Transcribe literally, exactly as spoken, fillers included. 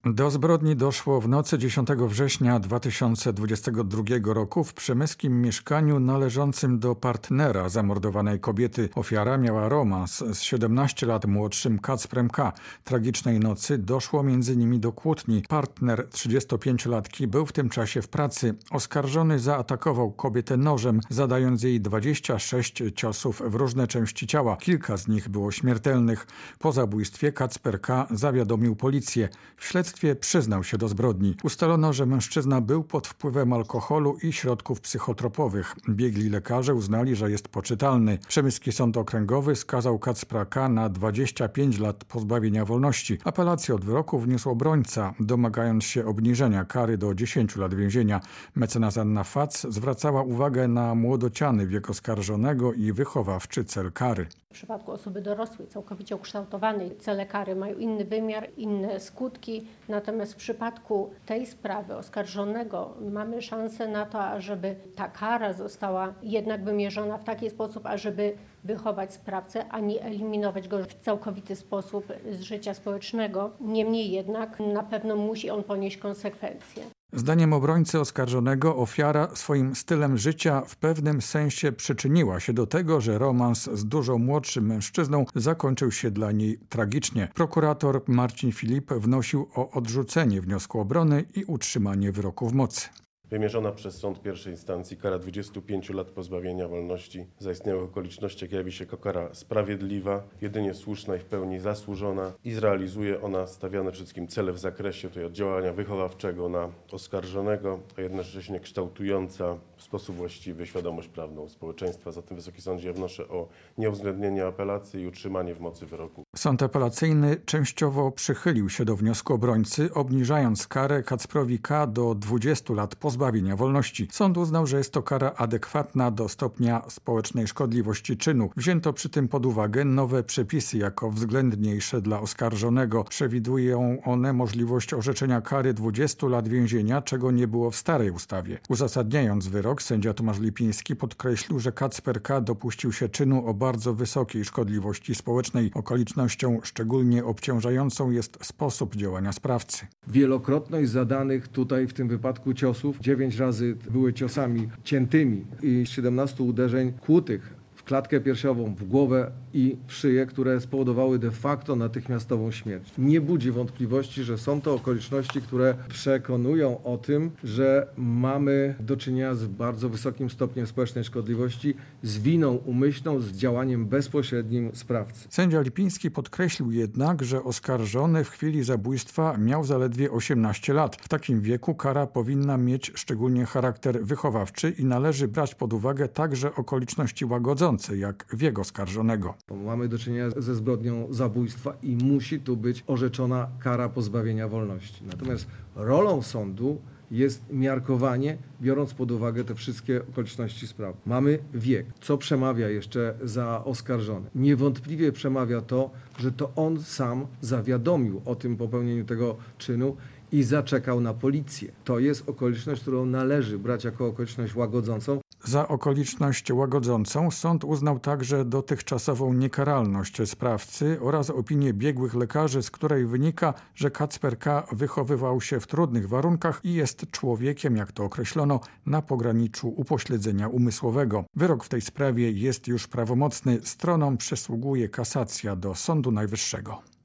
Do zbrodni doszło w nocy dziesiątego września dwa tysiące dwudziestego drugiego roku w przemyskim mieszkaniu należącym do partnera zamordowanej kobiety. Ofiara miała romans z siedemnaście lat młodszym Kacprem K. Tragicznej nocy doszło między nimi do kłótni. Partner trzydziestopięciolatki był w tym czasie w pracy. Oskarżony zaatakował kobietę nożem, zadając jej dwadzieścia sześć ciosów w różne części ciała. Kilka z nich było śmiertelnych. Po zabójstwie Kacper K. zawiadomił policję. W śledztwie przyznał się do zbrodni. Ustalono, że mężczyzna był pod wpływem alkoholu i środków psychotropowych. Biegli lekarze uznali, że jest poczytalny. Przemyski Sąd Okręgowy skazał Kacpra K. na dwadzieścia pięć lat pozbawienia wolności. Apelację od wyroku wniósł obrońca, domagając się obniżenia kary do dziesięciu lat więzienia. Mecenas Anna Fac zwracała uwagę na młodociany wiek oskarżonego i wychowawczy cel kary. W przypadku osoby dorosłej, całkowicie ukształtowanej, cele kary mają inny wymiar, inne skutki. Natomiast w przypadku tej sprawy oskarżonego mamy szansę na to, ażeby ta kara została jednak wymierzona w taki sposób, ażeby wychować sprawcę, a nie eliminować go w całkowity sposób z życia społecznego. Niemniej jednak na pewno musi on ponieść konsekwencje. Zdaniem obrońcy oskarżonego ofiara swoim stylem życia w pewnym sensie przyczyniła się do tego, że romans z dużo młodszym mężczyzną zakończył się dla niej tragicznie. Prokurator Marcin Filip wnosił o odrzucenie wniosku obrony i utrzymanie wyroku w mocy. Wymierzona przez sąd pierwszej instancji kara dwudziestu pięciu lat pozbawienia wolności w zaistniałych okolicznościach jawi się jako kara sprawiedliwa, jedynie słuszna i w pełni zasłużona i zrealizuje ona stawiane przede wszystkim cele w zakresie tutaj oddziałania wychowawczego na oskarżonego, a jednocześnie kształtująca w sposób właściwy świadomość prawną społeczeństwa. Zatem Wysoki Sądzie ja wnoszę o nieuwzględnienie apelacji i utrzymanie w mocy wyroku. Sąd apelacyjny częściowo przychylił się do wniosku obrońcy, obniżając karę Kacprowi K. do dwudziestu lat pozbawienia wolności. Sąd uznał, że jest to kara adekwatna do stopnia społecznej szkodliwości czynu. Wzięto przy tym pod uwagę nowe przepisy jako względniejsze dla oskarżonego. Przewidują one możliwość orzeczenia kary dwudziestu lat więzienia, czego nie było w starej ustawie. Uzasadniając wyrok, sędzia Tomasz Lipiński podkreślił, że Kacper K. dopuścił się czynu o bardzo wysokiej szkodliwości społecznej. Okolicznością szczególnie obciążającą jest sposób działania sprawcy. Wielokrotność zadanych tutaj w tym wypadku ciosów, dziewięć razy były ciosami ciętymi i siedemnaście uderzeń kłutych w klatkę piersiową, w głowę i w szyję, które spowodowały de facto natychmiastową śmierć. Nie budzi wątpliwości, że są to okoliczności, które przekonują o tym, że mamy do czynienia z bardzo wysokim stopniem społecznej szkodliwości, z winą umyślną, z działaniem bezpośrednim sprawcy. Sędzia Lipiński podkreślił jednak, że oskarżony w chwili zabójstwa miał zaledwie osiemnaście lat. W takim wieku kara powinna mieć szczególnie charakter wychowawczy i należy brać pod uwagę także okoliczności łagodzące, jak wiek oskarżonego. Mamy do czynienia ze zbrodnią zabójstwa i musi tu być orzeczona kara pozbawienia wolności. Natomiast rolą sądu jest miarkowanie, biorąc pod uwagę te wszystkie okoliczności sprawy. Mamy wiek, co przemawia jeszcze za oskarżony. Niewątpliwie przemawia to, że to on sam zawiadomił o tym popełnieniu tego czynu i zaczekał na policję. To jest okoliczność, którą należy brać jako okoliczność łagodzącą. Za okoliczność łagodzącą sąd uznał także dotychczasową niekaralność sprawcy oraz opinię biegłych lekarzy, z której wynika, że Kacper K. wychowywał się w trudnych warunkach i jest człowiekiem, jak to określono, na pograniczu upośledzenia umysłowego. Wyrok w tej sprawie jest już prawomocny. Stronom przysługuje kasacja do Sądu Najwyższego.